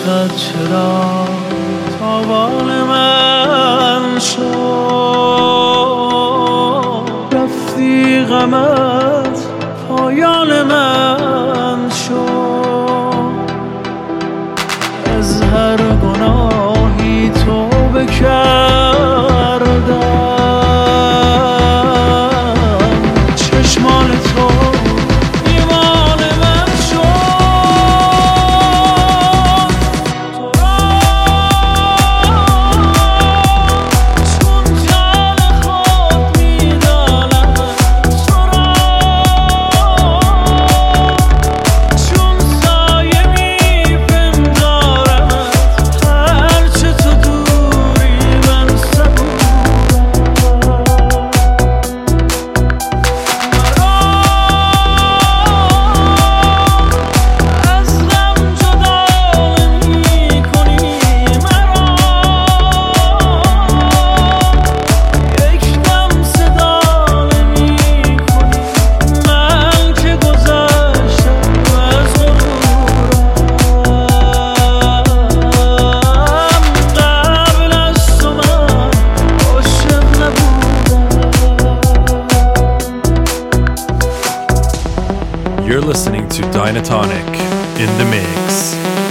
عشقت چرا تاوان من شد، رفتی غمت پایان من شد. از هر گناهی توبه کردم، چشمان تو ایمان من شد. تو را چون جان خود میدانم، تو را چون سایه میپندارمت، هرچه تو دوری من صبورم. از غم جدا نمی‌کنی مرا، یک دم صدا نمی‌کنی من که گذشتم از غرورم. قبل از تو من عاشق نبودم. You're listening to Dynatonic in the mix.